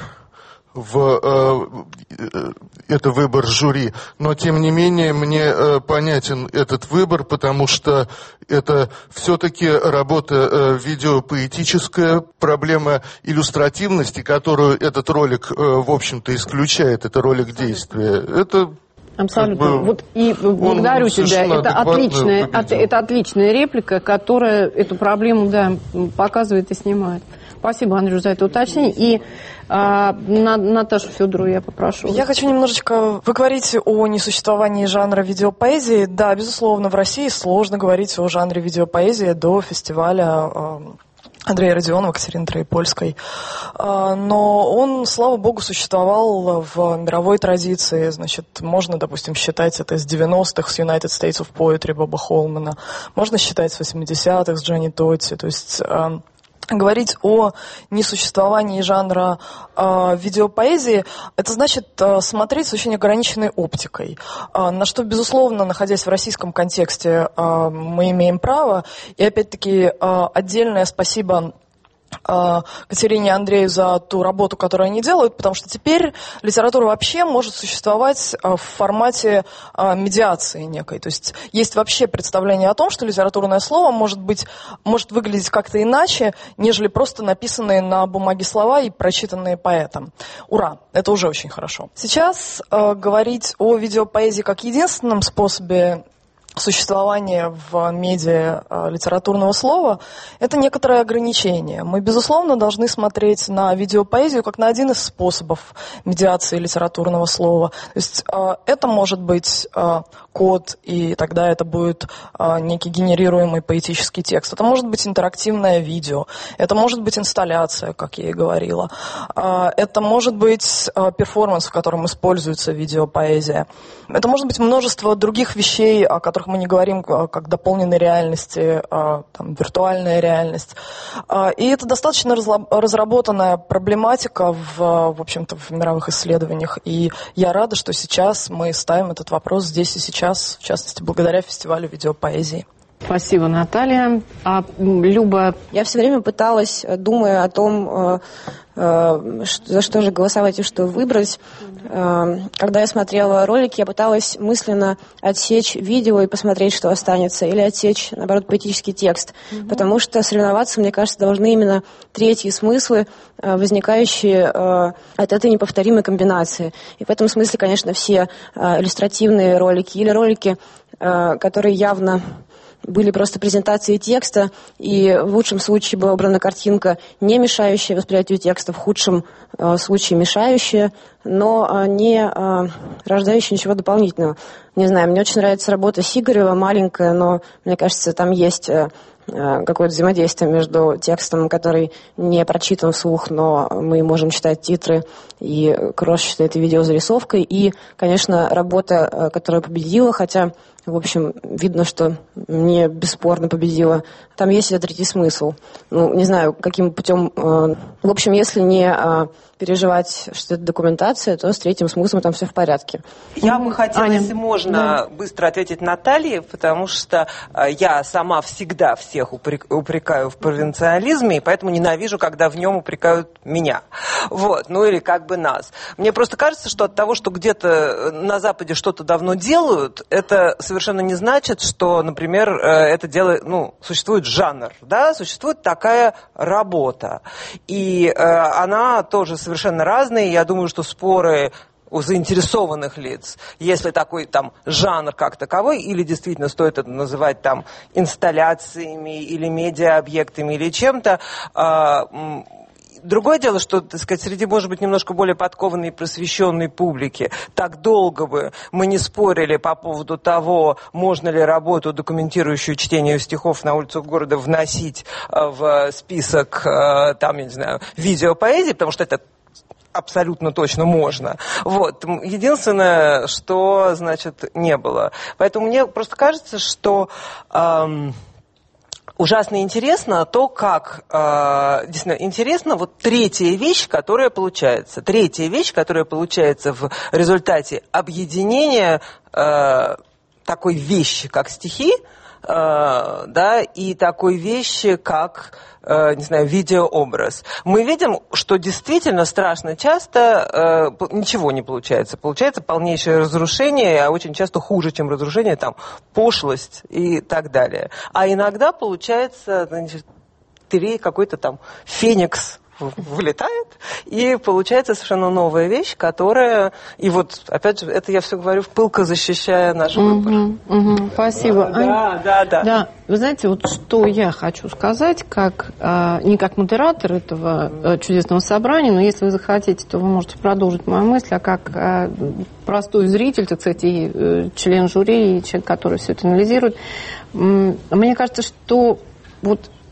Это выбор жюри. Но, тем не менее, мне понятен этот выбор, потому что это все-таки работа видеопоэтическая, проблема иллюстративности, которую этот ролик, в общем-то, исключает. Это ролик действия. Это абсолютно. Вот и благодарю тебя. Это отличная реплика, которая эту проблему, да, показывает и снимает. Спасибо, Андрюш, за это уточнение. И Наташу Федорову я попрошу. Я хочу немножечко... Вы говорите о несуществовании жанра видеопоэзии. Да, безусловно, в России сложно говорить о жанре видеопоэзии до фестиваля Андрея Родионова, Катерины Троепольской. Но он, слава богу, существовал в мировой традиции. Значит, можно, допустим, считать это с 90-х, с United States of Poetry Боба Холмана. Можно считать с 80-х, с Джонни Тотти. То есть говорить о несуществовании жанра видеопоэзии, это значит смотреть с очень ограниченной оптикой, на что, безусловно, находясь в российском контексте, мы имеем право. И, опять-таки, отдельное спасибо Катерине и Андрею за ту работу, которую они делают, потому что теперь литература вообще может существовать в формате медиации некой. То есть есть вообще представление о том, что литературное слово может выглядеть как-то иначе, нежели просто написанные на бумаге слова и прочитанные поэтом. Ура! Это уже очень хорошо. Сейчас говорить о видеопоэзии как единственном способе существование в медиа литературного слова – это некоторое ограничение. Мы, безусловно, должны смотреть на видеопоэзию как на один из способов медиации литературного слова. То есть это может быть код, и тогда это будет некий генерируемый поэтический текст. Это может быть интерактивное видео, это может быть инсталляция, как я и говорила. Это может быть перформанс, в котором используется видеопоэзия. Это может быть множество других вещей, о которых мы не говорим, как дополненной реальности, там, виртуальная реальность. И это достаточно разработанная проблематика в общем-то, в мировых исследованиях. И я рада, что сейчас мы ставим этот вопрос здесь и сейчас, в частности, благодаря фестивалю видеопоэзии. Спасибо, Наталья. Люба? Я все время пыталась, думая о том, за что же голосовать и что выбрать. Когда я смотрела ролики, я пыталась мысленно отсечь видео и посмотреть, что останется, или отсечь, наоборот, поэтический текст. Потому что соревноваться, мне кажется, должны именно третьи смыслы, возникающие от этой неповторимой комбинации. И в этом смысле, конечно, все иллюстративные ролики или ролики, которые явно были просто презентации текста, и в лучшем случае была убрана картинка, не мешающая восприятию текста, в худшем случае мешающая, но не рождающая ничего дополнительного. Не знаю, мне очень нравится работа Сигарева, маленькая, но мне кажется, там есть какое-то взаимодействие между текстом, который не прочитан вслух, но мы можем читать титры, и Кросс считает видеозарисовкой, и, конечно, работа, которая победила, хотя, в общем, видно, что не бесспорно победила. Там есть этот третий смысл. Ну, не знаю, каким путем. В общем, если не переживать, что это документация, то с третьим смыслом там все в порядке. Я бы хотела, если можно, быстро ответить Наталье, потому что я сама всегда всех упрекаю в провинциализме, и поэтому ненавижу, когда в нем упрекают меня. Вот, ну или как бы нас. Мне просто кажется, что от того, что где-то на Западе что-то давно делают, это совершенно не значит, что, например, это делает, существует жанр, да, существует такая работа. И она тоже совершенно разная. Я думаю, что споры у заинтересованных лиц, если такой там жанр как таковой, или действительно стоит это называть там инсталляциями или медиаобъектами или чем-то. Другое дело, что, так сказать, среди, может быть, немножко более подкованной и просвещенной публики так долго бы мы не спорили по поводу того, можно ли работу, документирующую чтение стихов на улицах города, вносить в список, там, я не знаю, видеопоэзии, потому что это абсолютно точно можно. Вот. Единственное, что, значит, не было. Поэтому мне просто кажется, что ужасно интересно то, как действительно интересно вот третья вещь, которая получается. Третья вещь, которая получается в результате объединения такой вещи, как стихи, да, и такой вещи, как, не знаю, видеообраз. Мы видим, что действительно страшно часто ничего не получается. Получается полнейшее разрушение, а очень часто хуже, чем разрушение, там, пошлость и так далее. А иногда получается, значит, какой-то там феникс вылетает, и получается совершенно новая вещь, которая, и вот, опять же, это я все говорю, пылко защищая наш выбор. Спасибо. Да. Вы знаете, вот что я хочу сказать, как не как модератор этого чудесного собрания, но если вы захотите, то вы можете продолжить мою мысль, а как простой зритель, так сказать, и член жюри, и человек, который все это анализирует. Мне кажется, что вот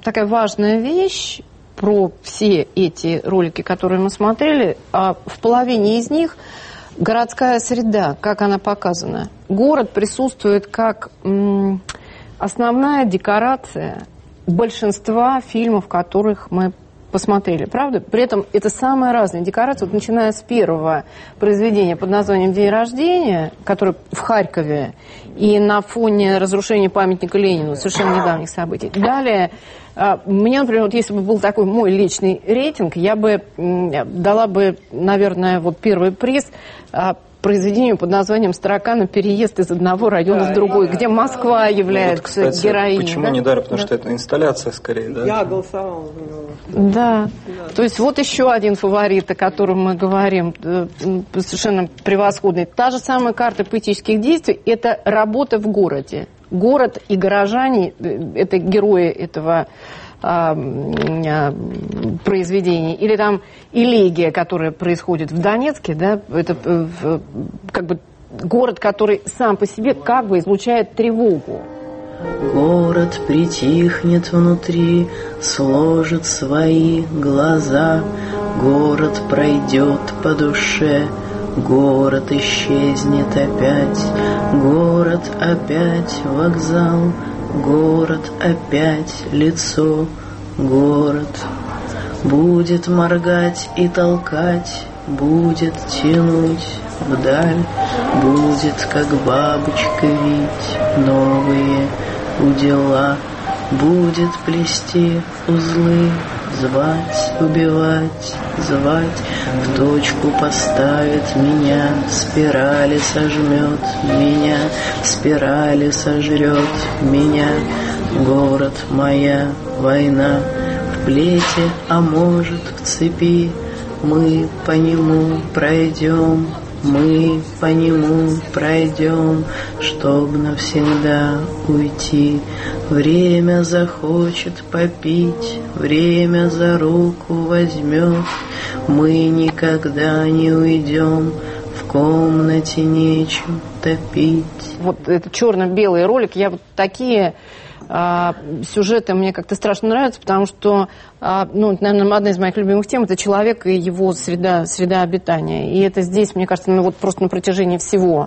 такая важная вещь про все эти ролики, которые мы смотрели. В половине из них городская среда, как она показана. Город присутствует как основная декорация большинства фильмов, которых мы посмотрели, правда? При этом это самая разная декорация, вот начиная с первого произведения под названием «День рождения», которое в Харькове, и на фоне разрушения памятника Ленину, совершенно недавних событий. Далее, мне, например, вот если бы был такой мой личный рейтинг, я бы дала бы, наверное, вот первый приз произведению под названием «Строка переезд из одного района в другой», где Москва является кстати, героиней. Почему да? не дарят? Потому что это инсталляция скорее, да? Я голосовала за него. Да. То есть вот еще один фаворит, о котором мы говорим, совершенно превосходный. Та же самая карта поэтических действий – это работа в городе. Город и горожане – это герои этого произведений. Или там элегия, которая происходит в Донецке, да, это как бы город, который сам по себе как бы излучает тревогу. Город притихнет внутри, сложит свои глаза. Город пройдет по душе, город исчезнет опять. Город опять вокзал, город опять лицо. Город будет моргать и толкать, будет тянуть вдаль, будет, как бабочка, вить новые удила, будет плести узлы, звать, убивать, звать, в точку поставит меня, спирали сожмет меня, спирали сожрет меня. Город моя война в плете, а может в цепи. Мы по нему пройдем, мы по нему пройдем, чтоб навсегда уйти. Время захочет попить, время за руку возьмет. Мы никогда не уйдем, в комнате нечем топить. Вот этот черно-белый ролик, я вот такие сюжеты мне как-то страшно нравятся, потому что, ну, наверное, одна из моих любимых тем – это человек и его среда обитания. И это здесь, мне кажется, ну, вот просто на протяжении всех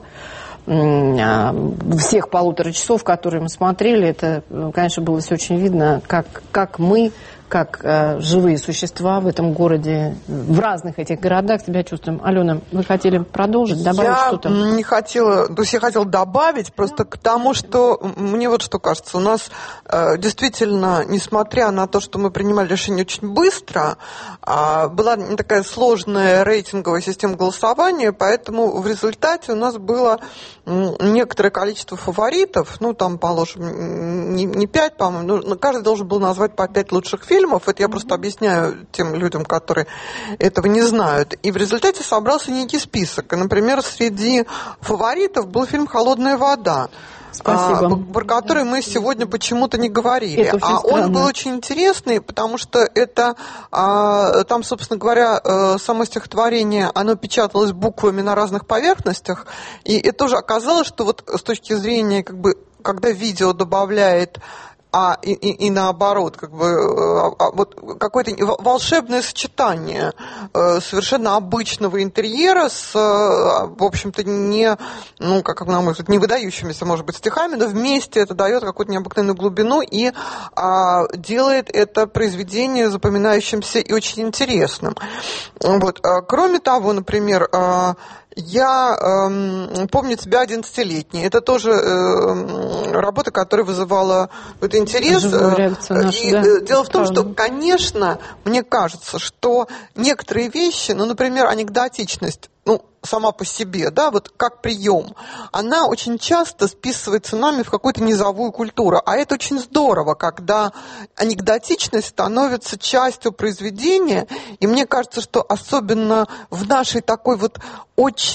1,5 часов, которые мы смотрели, это, конечно, было все очень видно, как мы, как живые существа в этом городе, в разных этих городах себя чувствуем. Алена, вы хотели продолжить, добавить что-то? Я не хотела, то есть я хотела добавить просто к тому, что мне вот что кажется, у нас действительно, несмотря на то, что мы принимали решение очень быстро, была не такая сложная рейтинговая система голосования, поэтому в результате у нас было некоторое количество фаворитов, ну там, положим, не 5, по-моему, но каждый должен был назвать по 5 лучших фильмов. Это я просто объясняю тем людям, которые этого не знают. И в результате собрался некий список. И, например, среди фаворитов был фильм «Холодная вода». Спасибо. Про который мы сегодня почему-то не говорили. Он был очень интересный, потому что это там, собственно говоря, само стихотворение, оно печаталось буквами на разных поверхностях, и это тоже оказалось, что вот с точки зрения, как бы, когда видео добавляет и наоборот, как бы вот какое-то волшебное сочетание совершенно обычного интерьера с, в общем-то, не, ну, как на мой взгляд, не выдающимися, может быть, стихами, но вместе это дает какую-то необыкновенную глубину и делает это произведение запоминающимся и очень интересным. Вот. Кроме того, например, я помню тебя 11-летней. Это тоже работа, которая вызывала интерес. Дело в том, что, конечно, мне кажется, что некоторые вещи, ну, например, анекдотичность, ну, сама по себе, да, вот как прием, она очень часто списывается нами в какую-то низовую культуру. А это очень здорово, когда анекдотичность становится частью произведения. И мне кажется, что особенно в нашей такой вот очень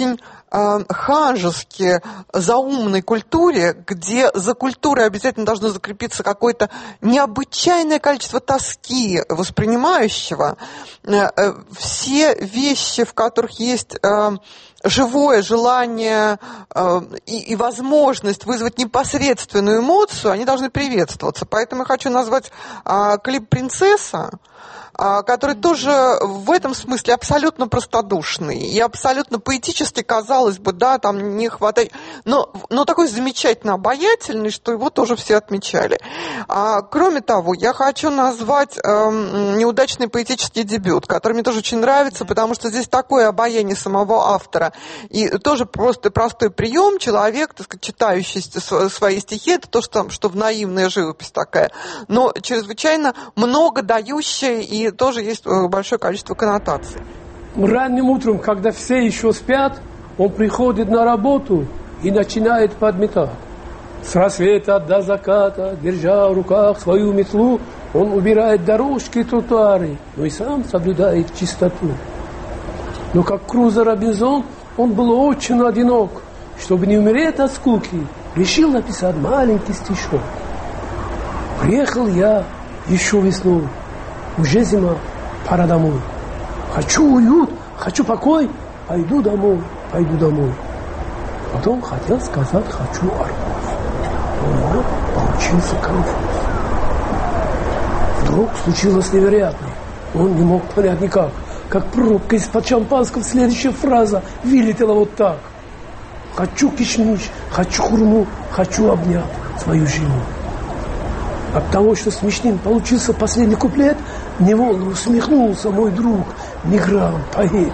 ханжески заумной культуре, где за культурой обязательно должно закрепиться какое-то необычайное количество тоски воспринимающего, все вещи, в которых есть живое желание и возможность вызвать непосредственную эмоцию, они должны приветствоваться. Поэтому я хочу назвать клип «Принцесса», который тоже в этом смысле абсолютно простодушный и абсолютно поэтически, казалось бы, да, там не хватает, но такой замечательно обаятельный, что его тоже все отмечали. Кроме того, я хочу назвать неудачный поэтический дебют, который мне тоже очень нравится, потому что здесь такое обаяние самого автора и тоже просто простой прием, человек, так сказать, читающий свои стихи, это то, что в наивная живопись такая, но чрезвычайно много дающая и тоже есть большое количество коннотаций. Ранним утром, когда все еще спят, он приходит на работу и начинает подметать. С рассвета до заката, держа в руках свою метлу, он убирает дорожки и тротуары, но и сам соблюдает чистоту. Но как Крузо Робинзон, он был очень одинок. Чтобы не умереть от скуки, решил написать маленький стишок. Приехал я еще весной. Уже зима, пора домой. Хочу уют, хочу покой, пойду домой, пойду домой. Потом хотел сказать «хочу арбуз». Но вот получился конфуз. Вдруг случилось невероятное. Он не мог понять никак. Как пробка из-под шампанского следующая фраза вылетела вот так. Хочу кишмиш, хочу хурму, хочу обнять свою жену. От того, что смешным получился последний куплет, невольно усмехнулся мой друг, мигрант, поэт.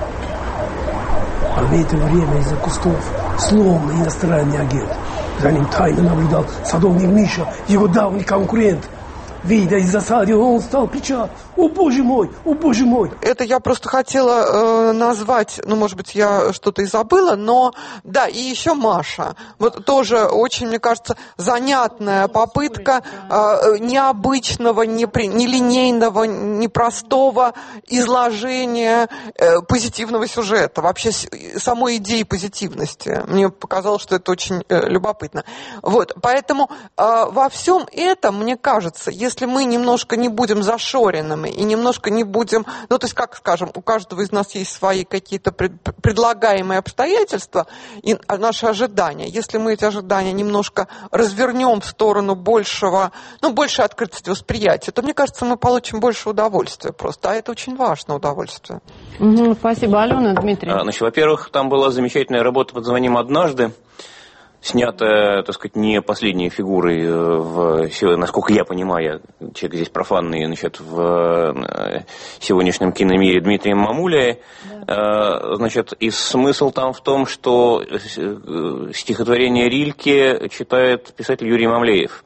А в это время из-за кустов, словно иностранный агент, за ним тайно наблюдал садовник Миша, его давний конкурент. Видя из засады, он стал кричать: «О, Боже мой! О, Боже мой!» Это я просто хотела назвать, может быть, я что-то и забыла, но, да, и еще Маша. Вот тоже очень, мне кажется, занятная попытка необычного, нелинейного, непростого изложения позитивного сюжета, вообще самой идеи позитивности. Мне показалось, что это очень любопытно. Вот, поэтому во всем этом, мне кажется, если мы немножко не будем зашоренными и немножко не будем, то есть, как скажем, у каждого из нас есть свои какие-то предлагаемые обстоятельства и наши ожидания. Если мы эти ожидания немножко развернем в сторону большей открытости восприятия, то, мне кажется, мы получим больше удовольствия просто. А это очень важное удовольствие. Спасибо, Алена. Дмитрий. Значит, во-первых, там была замечательная работа под названием «Однажды», снятая, так сказать, не последней фигурой, насколько я понимаю, человек здесь профанный, значит, в сегодняшнем киномире Дмитрием Мамулей. Да. Значит, и смысл там в том, что стихотворение Рильке читает писатель Юрий Мамлеев.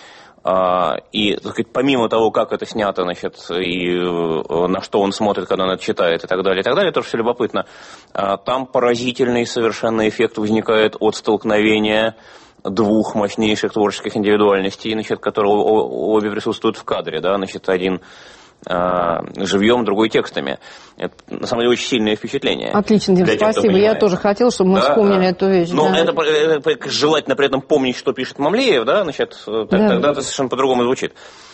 И, так сказать, помимо того, как это снято, значит, и на что он смотрит, когда он это читает, и так далее, тоже все любопытно, там поразительный совершенно эффект возникает от столкновения двух мощнейших творческих индивидуальностей, значит, которые обе присутствуют в кадре, да, значит, один живьем, другой текстами. Это, на самом деле, очень сильное впечатление. Отлично, Дим, спасибо. Я тоже хотела, чтобы мы вспомнили эту вещь. Но это желательно при этом помнить, что пишет Мамлеев, да, значит, тогда это совершенно по-другому звучит.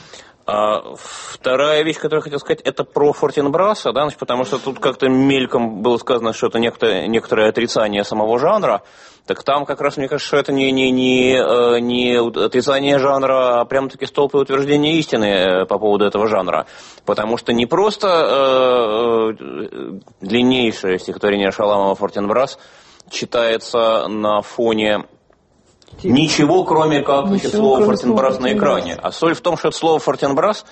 Вторая вещь, которую я хотел сказать, это про Фортенбраса, да, значит, потому что тут как-то мельком было сказано, что это некоторое отрицание самого жанра. Так там как раз, мне кажется, что это не отрицание жанра, а прям-таки столб и утверждение истины по поводу этого жанра. Потому что не просто длиннейшее стихотворение Шаламова «Фортенбрас» читается на фоне ничего, кроме как слова «Фортенбрас» на экране. А соль в том, что это слово «Фортенбрас»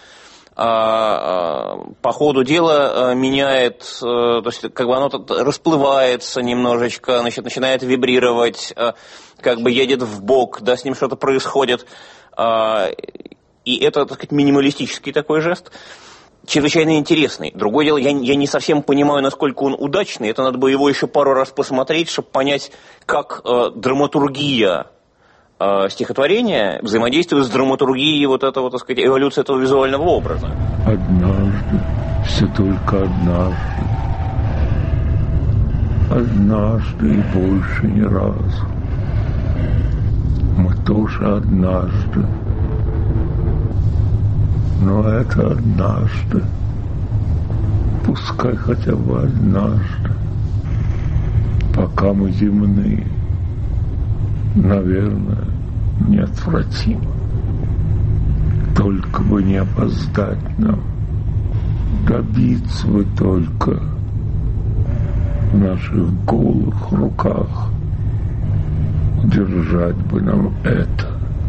по ходу дела меняет, то есть как бы оно расплывается немножечко, значит, начинает вибрировать, как бы едет в бок, да, с ним что-то происходит. И это, так сказать, минималистический такой жест, чрезвычайно интересный. Другое дело, я не совсем понимаю, насколько он удачный, это надо бы его еще пару раз посмотреть, чтобы понять, как драматургия стихотворения взаимодействует с драматургией вот этого, так сказать, эволюции этого визуального образа. Однажды, все только однажды, однажды и больше ни разу. Мы тоже однажды. Но это однажды. Пускай хотя бы однажды. Пока мы земные, наверное, неотвратимо. Только бы не опоздать нам. Добиться бы только в наших голых руках. Держать бы нам это.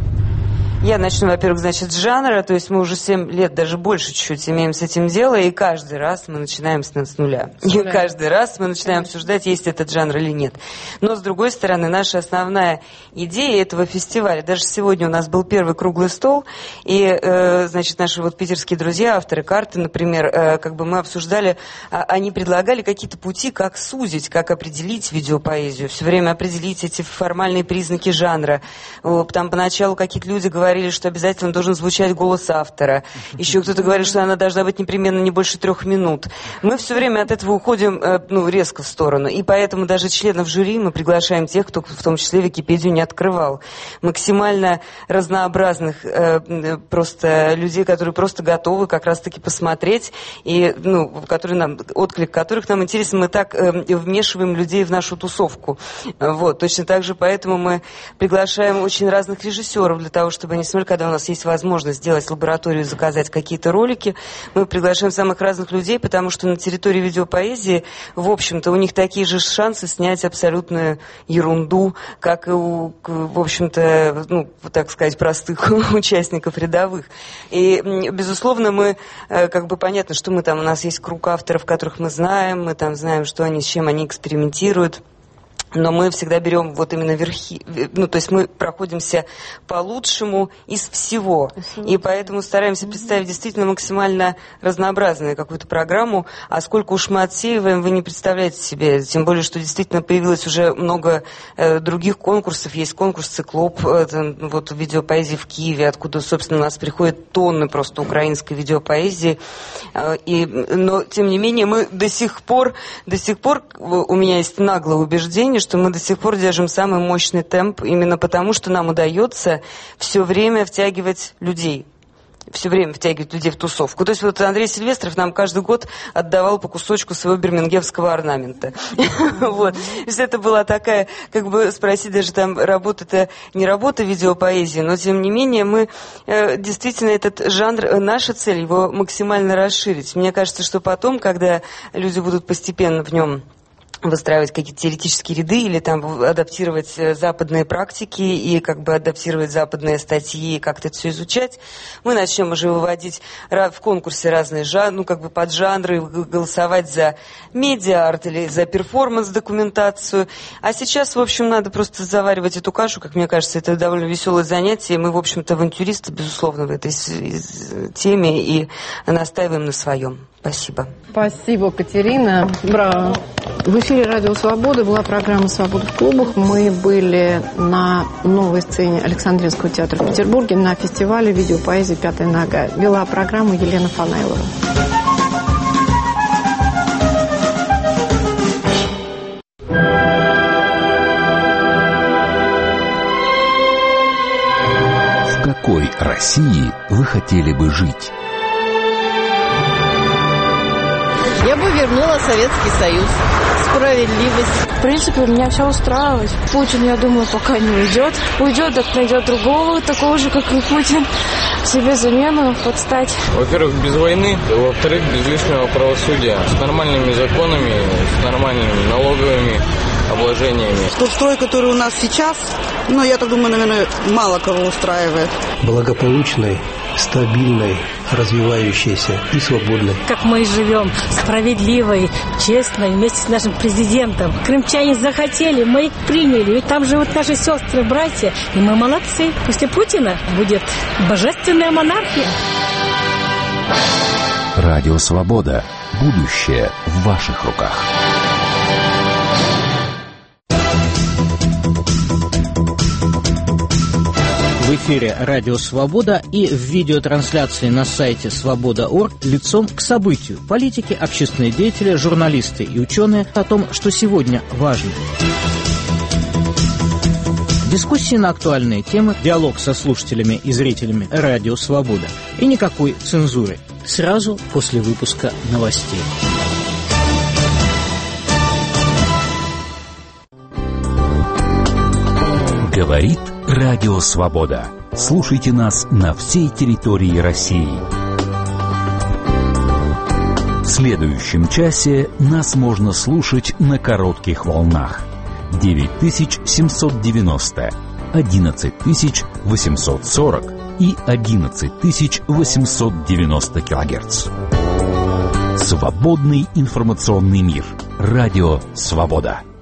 Я начну, во-первых, значит, с жанра, то есть мы уже 7 лет, даже больше чуть-чуть имеем с этим дело, и каждый раз мы начинаем с нуля. И каждый раз мы начинаем обсуждать, есть этот жанр или нет. Но, с другой стороны, наша основная идея этого фестиваля, даже сегодня у нас был первый круглый стол, и, значит, наши вот питерские друзья, авторы карты, например, как бы мы обсуждали, они предлагали какие-то пути, как сузить, как определить видеопоэзию, все время определить эти формальные признаки жанра. Там поначалу какие-то люди говорили, что обязательно должен звучать голос автора. Еще кто-то говорит, что она должна быть непременно не больше 3 минут. Мы все время от этого уходим резко в сторону. И поэтому даже членов жюри мы приглашаем тех, кто в том числе Википедию не открывал. Максимально разнообразных просто людей, которые просто готовы как раз-таки посмотреть, и которые нам, отклик которых нам интересен. Мы так вмешиваем людей в нашу тусовку. Вот. Точно так же поэтому мы приглашаем очень разных режиссеров для того, чтобы они смотрели, когда у нас есть возможность сделать лабораторию, заказать какие-то ролики. Мы приглашаем самых разных людей, потому что на территории видеопоэзии, в общем-то, у них такие же шансы снять абсолютную ерунду, как и у, в общем-то, так сказать, простых участников рядовых. И, безусловно, мы, как бы понятно, что мы там, у нас есть круг авторов, которых мы там знаем, что они, с чем они экспериментируют. Но мы всегда берем вот именно верхи, то есть мы проходимся по лучшему из всего. И поэтому стараемся представить действительно максимально разнообразную какую-то программу. А сколько уж мы отсеиваем, вы не представляете себе. Тем более, что действительно появилось уже много других конкурсов. Есть конкурс «Циклоп», вот видеопоэзии в Киеве, откуда, собственно, у нас приходят тонны просто украинской видеопоэзии. Но, тем не менее, мы до сих пор, у меня есть наглое убеждение, что мы до сих пор держим самый мощный темп, именно потому, что нам удается все время втягивать людей. Все время втягивать людей в тусовку. То есть вот Андрей Сильвестров нам каждый год отдавал по кусочку своего бирмингемского орнамента. Вот. То есть это была такая, как бы спросить, даже там работа-то не работа видеопоэзии, но тем не менее мы действительно этот жанр, наша цель его максимально расширить. Мне кажется, что потом, когда люди будут постепенно в нем выстраивать какие-то теоретические ряды или там адаптировать западные практики и как бы адаптировать западные статьи и как-то это все изучать, мы начнем уже выводить в конкурсе разные жанры, как бы поджанры, голосовать за медиа-арт или за перформанс-документацию. А сейчас, в общем, надо просто заваривать эту кашу, как мне кажется, это довольно веселое занятие. Мы, в общем-то, авантюристы, безусловно, в этой теме и настаиваем на своем. Спасибо. Спасибо, Катерина. Браво. В эфире «Радио Свобода» была программа «Свобода в клубах». Мы были на новой сцене Александринского театра в Петербурге на фестивале видеопоэзии «Пятая нога». Вела программу Елена Фанайлова. В какой России вы хотели бы жить? Я бы вернула Советский Союз. Справедливость. В принципе, меня все устраивает. Путин, я думаю, пока не уйдет. Уйдет, так найдет другого, такого же, как и Путин. Себе замену подстать. Во-первых, без войны. Во-вторых, без лишнего правосудия. С нормальными законами, с нормальными налоговыми обложениями. Тот строй, который у нас сейчас, я так думаю, наверное, мало кого устраивает. Благополучной, стабильной, развивающейся и свободной. Как мы и живем, справедливой, честной, вместе с нашим президентом. Крымчане захотели, мы их приняли. Ведь там живут наши сестры, братья, и мы молодцы. После Путина будет божественная монархия. Радио Свобода. Будущее в ваших руках. Вы В эфире «Радио Свобода» и в видеотрансляции на сайте свобода.орг лицом к событию. Политики, общественные деятели, журналисты и ученые о том, что сегодня важно. Дискуссии на актуальные темы, диалог со слушателями и зрителями «Радио Свобода». И никакой цензуры. Сразу после выпуска новостей. Говорит Радио Свобода. Слушайте нас на всей территории России. В следующем часе нас можно слушать на коротких волнах. 9790, 11840 и 11890 килогерц. Свободный информационный мир. Радио Свобода.